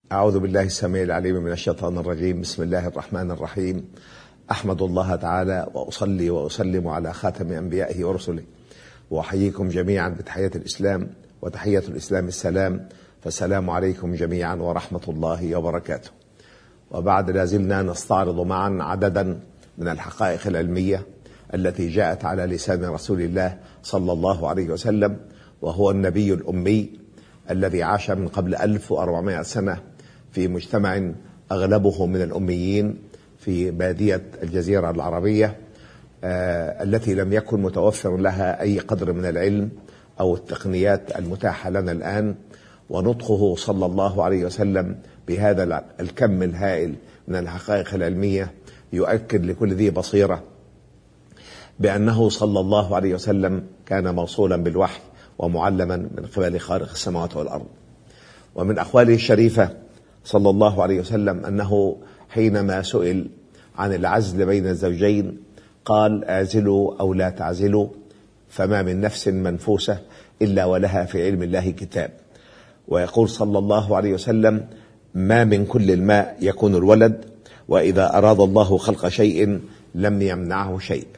أعوذ بالله السميع العليم من الشيطان الرجيم. بسم الله الرحمن الرحيم. أحمد الله تعالى وأصلي وأسلم على خاتم أنبيائه ورسله، وأحييكم جميعا بتحية الإسلام، وتحية الإسلام السلام، فالسلام عليكم جميعا ورحمة الله وبركاته. وبعد لازلنا نستعرض معا عددا من الحقائق العلمية التي جاءت على لسان رسول الله صلى الله عليه وسلم، وهو النبي الأمي الذي عاش من قبل 1400 سنة في مجتمع أغلبه من الأميين في بادية الجزيرة العربية التي لم يكن متوفر لها أي قدر من العلم أو التقنيات المتاحة لنا الآن. ونطقه صلى الله عليه وسلم بهذا الكم الهائل من الحقائق العلمية يؤكد لكل ذي بصيرة بأنه صلى الله عليه وسلم كان موصولا بالوحي ومعلما من قبل خالق السماوات والأرض. ومن أقواله الشريفة صلى الله عليه وسلم أنه حينما سئل عن العزل بين الزوجين قال: اعزلوا أو لا تعزلوا، فما من نفس منفوسة إلا ولها في علم الله كتاب. ويقول صلى الله عليه وسلم: ما من كل الماء يكون الولد، وإذا أراد الله خلق شيء لم يمنعه شيء.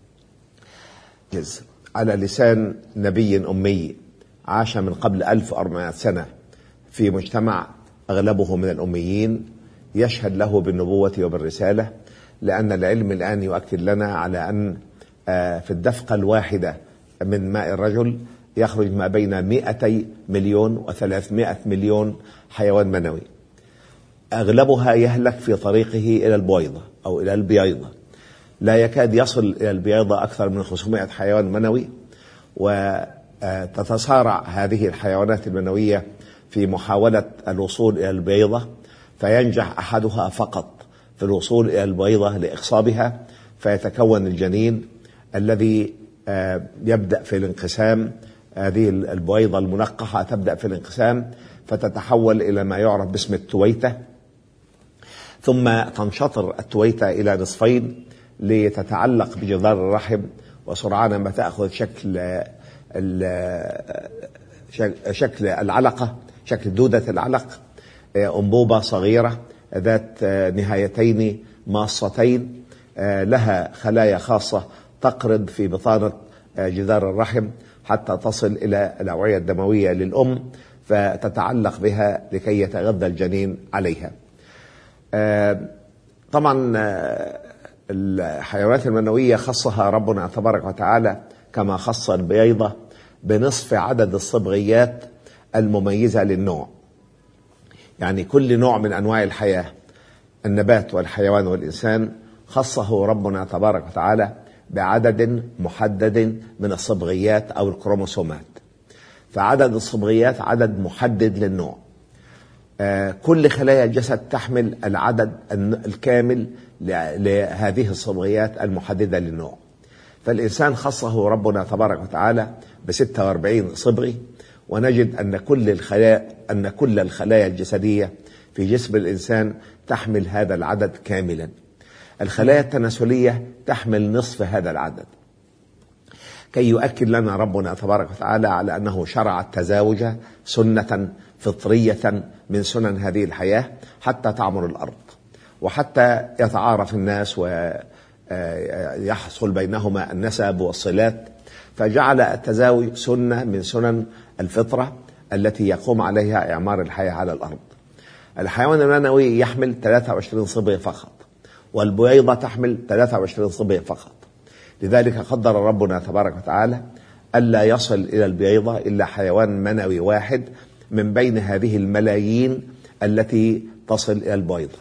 على لسان نبي أمي عاش من قبل 1400 سنة في مجتمع أغلبه من الأميين يشهد له بالنبوة وبالرسالة، لأن العلم الآن يؤكد لنا على أن في الدفقة الواحدة من ماء الرجل يخرج ما بين 200 مليون و300 مليون حيوان منوي، أغلبها يهلك في طريقه إلى البويضة أو إلى البييضة. لا يكاد يصل إلى البييضة أكثر من 500 حيوان منوي، وتتصارع هذه الحيوانات المنوية في محاولة الوصول إلى البييضة، فينجح أحدها فقط في الوصول إلى البييضة لإخصابها، فيتكون الجنين الذي يبدأ في الانقسام. هذه البييضة المنقحة تبدأ في الانقسام فتتحول إلى ما يعرف باسم التويتة، ثم تنشطر التويتة إلى نصفين لتتعلق بجدار الرحم، وسرعان ما تأخذ شكل العلقة، شكل دودة العلق، أنبوبة صغيرة ذات نهايتين ماصتين لها خلايا خاصة تقرض في بطانة جدار الرحم حتى تصل إلى الأوعية الدموية للأم، فتتعلق بها لكي يتغذى الجنين عليها. طبعا الحيوانات المنوية خصها ربنا تبارك وتعالى كما خص البييضة بنصف عدد الصبغيات المميزة للنوع. يعني كل نوع من أنواع الحياة، النبات والحيوان والإنسان، خصه ربنا تبارك وتعالى بعدد محدد من الصبغيات أو الكروموسومات. فعدد الصبغيات عدد محدد للنوع. كل خلايا الجسد تحمل العدد الكامل لهذه الصبغيات المحددة للنوع. فالإنسان خصه ربنا تبارك وتعالى ب46 صبغي، ونجد أن كل الخلايا الجسدية في جسم الإنسان تحمل هذا العدد كاملا. الخلايا التناسلية تحمل نصف هذا العدد، كي يؤكد لنا ربنا تبارك وتعالى على أنه شرع التزاوج سنة فطرية من سنن هذه الحياة حتى تعمر الأرض، وحتى يتعارف الناس ويحصل بينهما النسب والصلات. فجعل التزاوج سنة من سنن الفطرة التي يقوم عليها إعمار الحياة على الأرض. الحيوان المنوي يحمل 23 صبغة فقط، والبييضة تحمل 23 صبغة فقط. لذلك قدر ربنا تبارك وتعالى ألا يصل إلى البييضة إلا حيوان منوي واحد من بين هذه الملايين التي تصل إلى البييضة.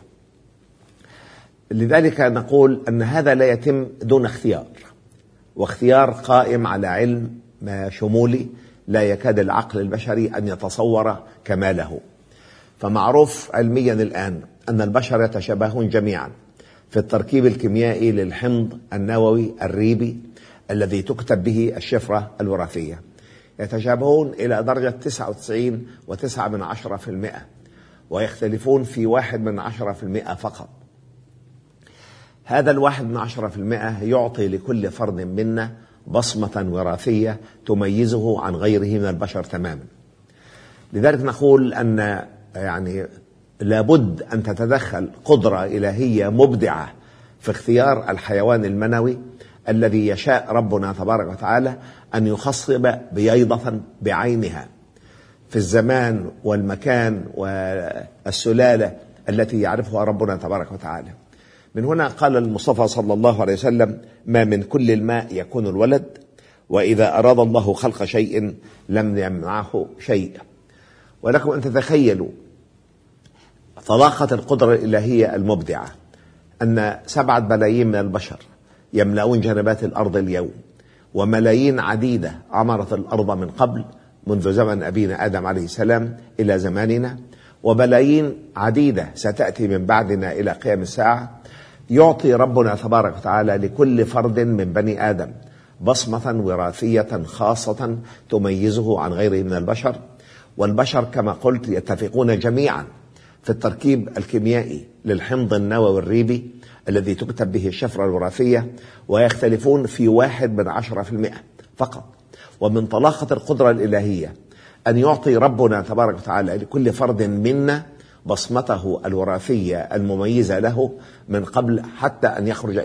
لذلك نقول أن هذا لا يتم دون اختيار، واختيار قائم على علم شمولي لا يكاد العقل البشري أن يتصور كماله. فمعروف علميا الآن أن البشر يتشابهون جميعا في التركيب الكيميائي للحمض النووي الريبي الذي تكتب به الشفرة الوراثية، يتشابهون إلى درجة 99.9%، ويختلفون في 1/10% فقط. هذا 1/10% يعطي لكل فرد منا بصمة وراثية تميزه عن غيره من البشر تماما. لذلك نقول أن لابد أن تتدخل قدرة إلهية مبدعة في اختيار الحيوان المنوي الذي يشاء ربنا تبارك وتعالى أن يخصب بيضة بعينها في الزمان والمكان والسلالة التي يعرفها ربنا تبارك وتعالى. من هنا قال المصطفى صلى الله عليه وسلم: ما من كل الماء يكون الولد، وإذا أراد الله خلق شيء لم يمنعه شيء. ولكم أن تتخيلوا طلاقة القدرة الإلهية المبدعة أن 7 بلايين من البشر يملؤون جنبات الأرض اليوم، وملايين عديدة عمرت الأرض من قبل منذ زمن أبينا آدم عليه السلام إلى زماننا، وبلايين عديدة ستأتي من بعدنا إلى قيام الساعة. يعطي ربنا تبارك وتعالى لكل فرد من بني آدم بصمة وراثية خاصة تميزه عن غيره من البشر. والبشر كما قلت يتفقون جميعا في التركيب الكيميائي للحمض النووي الريبي الذي تكتب به الشفرة الوراثية، ويختلفون في 1/10% فقط. ومن طلاقة القدرة الإلهية أن يعطي ربنا تبارك وتعالى لكل فرد منا بصمته الوراثية المميزة له من قبل حتى أن يخرج.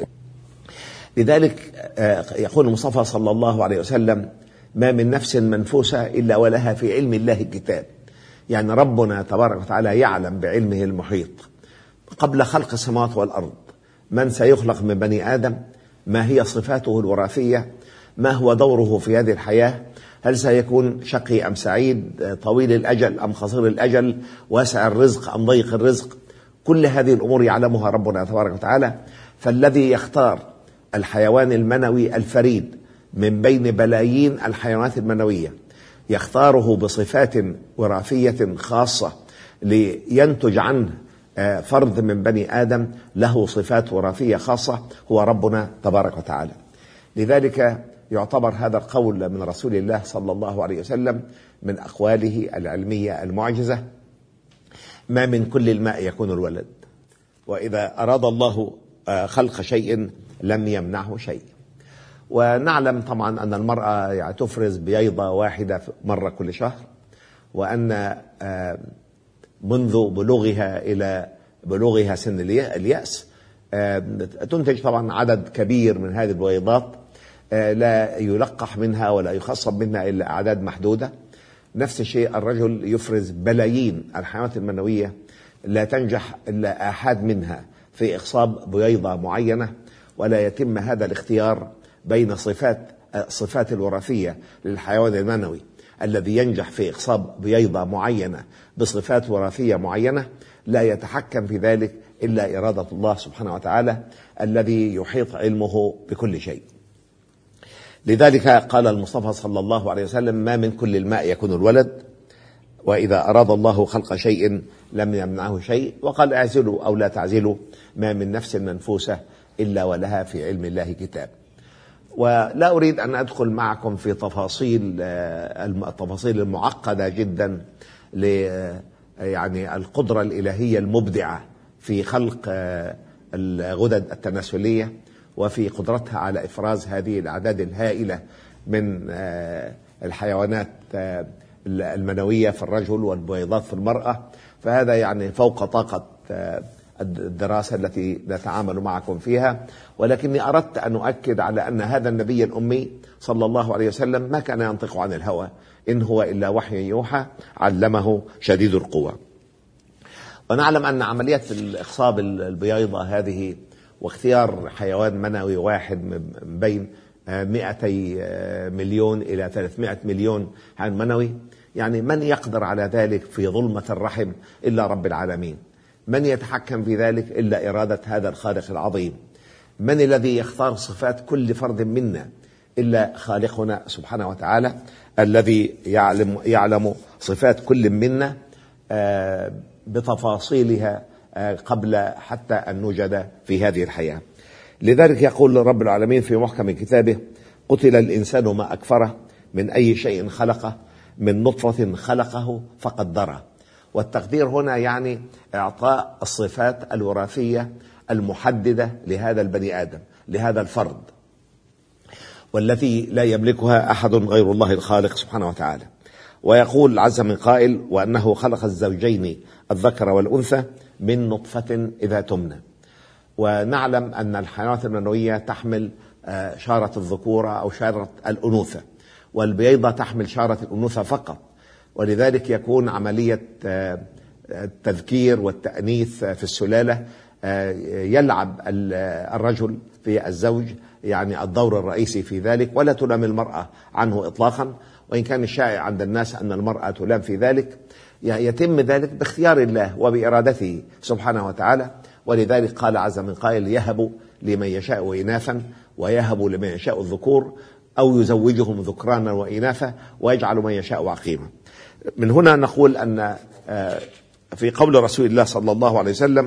لذلك يقول المصطفى صلى الله عليه وسلم: ما من نفس منفوسة إلا ولها في علم الله كتاب. يعني ربنا تبارك وتعالى يعلم بعلمه المحيط قبل خلق السماوات والأرض من سيخلق من بني آدم، ما هي صفاته الوراثية، ما هو دوره في هذه الحياة، هل سيكون شقي أم سعيد، طويل الأجل أم قصير الأجل، واسع الرزق أم ضيق الرزق. كل هذه الأمور يعلمها ربنا تبارك وتعالى. فالذي يختار الحيوان المنوي الفريد من بين بلايين الحيوانات المنوية يختاره بصفات وراثية خاصة لينتج عنه فرد من بني آدم له صفات وراثية خاصة هو ربنا تبارك وتعالى. لذلك يعتبر هذا القول من رسول الله صلى الله عليه وسلم من أقواله العلمية المعجزة: ما من كل الماء يكون الولد، وإذا أراد الله خلق شيء لم يمنعه شيء. ونعلم طبعا أن المرأة يعني تفرز بيضة واحدة مرة كل شهر، وأن منذ بلوغها إلى بلوغها سن اليأس تنتج طبعا عدد كبير من هذه البيضات، لا يلقح منها ولا يخصب منها إلا أعداد محدودة. نفس الشيء الرجل يفرز بلايين الحيوانات المنوية، لا تنجح إلا آحاد منها في إخصاب بيضة معينة، ولا يتم هذا الاختيار بين الصفات الوراثية للحيوان المنوي الذي ينجح في إخصاب بيضة معينة بصفات وراثية معينة، لا يتحكم في ذلك إلا إرادة الله سبحانه وتعالى الذي يحيط علمه بكل شيء. لذلك قال المصطفى صلى الله عليه وسلم: ما من كل الماء يكون الولد، وإذا أراد الله خلق شيء لم يمنعه شيء. وقال: اعزلوا أو لا تعزلوا، ما من نفس منفوسة إلا ولها في علم الله كتاب. ولا أريد أن أدخل معكم في التفاصيل المعقدة جدا يعني القدرة الإلهية المبدعة في خلق الغدد التناسلية وفي قدرتها على إفراز هذه الأعداد الهائلة من الحيوانات المنوية في الرجل والبويضات في المرأة. فهذا يعني فوق طاقة الدراسة التي نتعامل معكم فيها. ولكني أردت أن أؤكد على أن هذا النبي الأمي صلى الله عليه وسلم ما كان ينطق عن الهوى، إن هو إلا وحي يوحى علمه شديد القوى. ونعلم أن عملية الإخصاب البيضة هذه واختيار حيوان منوي واحد من بين 200 مليون إلى 300 مليون حيوان منوي، يعني من يقدر على ذلك في ظلمة الرحم إلا رب العالمين؟ من يتحكم في ذلك إلا إرادة هذا الخالق العظيم؟ من الذي يختار صفات كل فرد منا إلا خالقنا سبحانه وتعالى الذي يعلم صفات كل منا بتفاصيلها قبل حتى أن نوجد في هذه الحياة. لذلك يقول رب العالمين في محكم كتابه: قتل الإنسان ما أكفره من أي شيء خلقه من نطفة خلقه فقدره. والتقدير هنا يعني إعطاء الصفات الوراثية المحددة لهذا البني آدم، لهذا الفرد، والتي لا يملكها أحد غير الله الخالق سبحانه وتعالى. ويقول عز من قائل: وأنه خلق الزوجين الذكر والأنثى من نطفة إذا تمنى. ونعلم أن الحيوانات المنوية تحمل شارة الذكورة أو شارة الأنوثة، والبيضة تحمل شارة الأنوثة فقط، ولذلك يكون عملية التذكير والتأنيث في السلالة يلعب الرجل في الزوج يعني الدور الرئيسي في ذلك، ولا تلام المرأة عنه إطلاقا. وإن كان الشائع عند الناس أن المرأة تلام في ذلك، يتم ذلك باختيار الله وبإرادته سبحانه وتعالى. ولذلك قال عز من قائل: يهب لمن يشاء إناثا ويهب لمن يشاء الذكور أو يزوجهم ذكرانا وإناثا ويجعل من يشاء عقيما. من هنا نقول أن في قول رسول الله صلى الله عليه وسلم: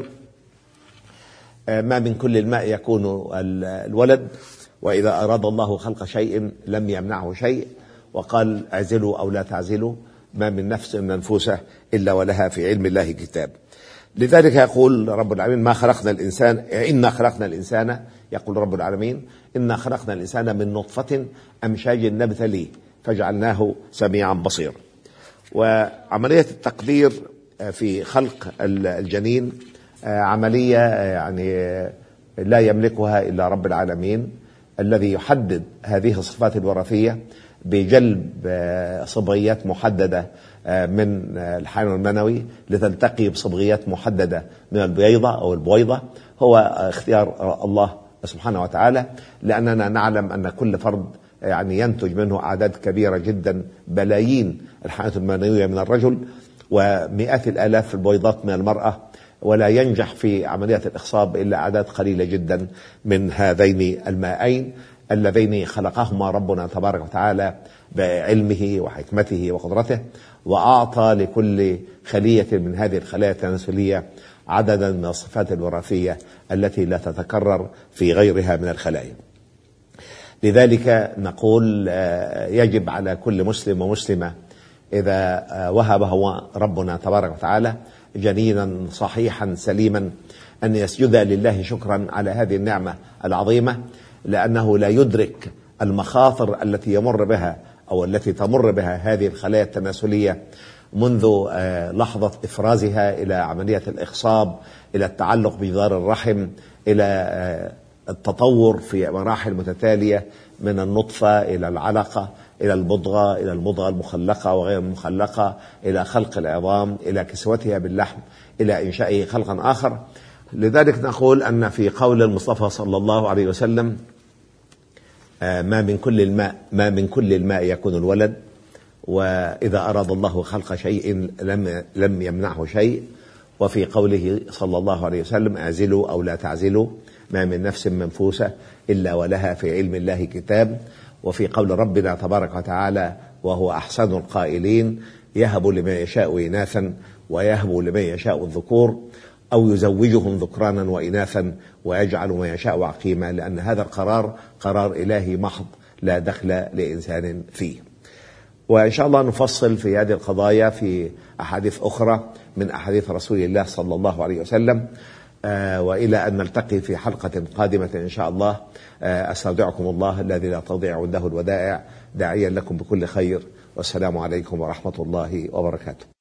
ما من كل الماء يكون الولد، وإذا أراد الله خلق شيء لم يمنعه شيء. وقال: اعزلوا أو لا تعزلوا، ما من نفس منفوسة إلا ولها في علم الله كتاب. لذلك يقول رب العالمين: ما خلقنا الإنسان إنا خلقنا الإنسان، يقول رب العالمين: إنا خلقنا الإنسان من نطفة أمشاج نبتليه فجعلناه سميعا بصيرا. وعملية التقدير في خلق الجنين عملية يعني لا يملكها إلا رب العالمين، الذي يحدد هذه الصفات الوراثية بجلب صبغيات محددة من الحيوان المنوي لتلتقي بصبغيات محددة من البيضة أو البويضة. هو اختيار الله سبحانه وتعالى، لأننا نعلم أن كل فرد يعني ينتج منه أعداد كبيرة جدا، بلايين الحيوانات المنوية من الرجل ومئات الآلاف البويضات من المرأة، ولا ينجح في عملية الإخصاب إلا أعداد قليلة جدا من هذين المائين اللذين خلقهما ربنا تبارك وتعالى بعلمه وحكمته وقدرته، وأعطى لكل خلية من هذه الخلايا التناسلية عددا من الصفات الوراثية التي لا تتكرر في غيرها من الخلايا. لذلك نقول يجب على كل مسلم ومسلمة إذا وهبه ربنا تبارك وتعالى جنينا صحيحا سليما أن يسجد لله شكرا على هذه النعمة العظيمة، لأنه لا يدرك المخاطر التي يمر بها أو التي تمر بها هذه الخلايا التناسلية منذ لحظة إفرازها إلى عملية الإخصاب، إلى التعلق بجدار الرحم، إلى التطور في مراحل متتالية من النطفة إلى العلقة إلى المضغة إلى المضغة المخلقة وغير المخلقة، إلى خلق العظام، إلى كسوتها باللحم، إلى إنشائه خلقا آخر. لذلك نقول أن في قول المصطفى صلى الله عليه وسلم: ما من كل الماء يكون الولد، وإذا أراد الله خلق شيء لم يمنعه شيء. وفي قوله صلى الله عليه وسلم: اعزلوا أو لا تعزلوا، ما من نفس منفوسة إلا ولها في علم الله كتاب. وفي قول ربنا تبارك وتعالى: وهو أحسن القائلين، يهب لمن يشاء إناثا ويهب لمن يشاء الذكور أو يزوجهم ذكرانا وإناثا ويجعل من يشاء عقيما، لأن هذا القرار قرار إلهي محض لا دخل لإنسان فيه. وإن شاء الله نفصل في هذه القضايا في أحاديث أخرى من أحاديث رسول الله صلى الله عليه وسلم. وإلى أن نلتقي في حلقة قادمة إن شاء الله، أستودعكم الله الذي لا تضيع عنده الودائع، داعيا لكم بكل خير، والسلام عليكم ورحمة الله وبركاته.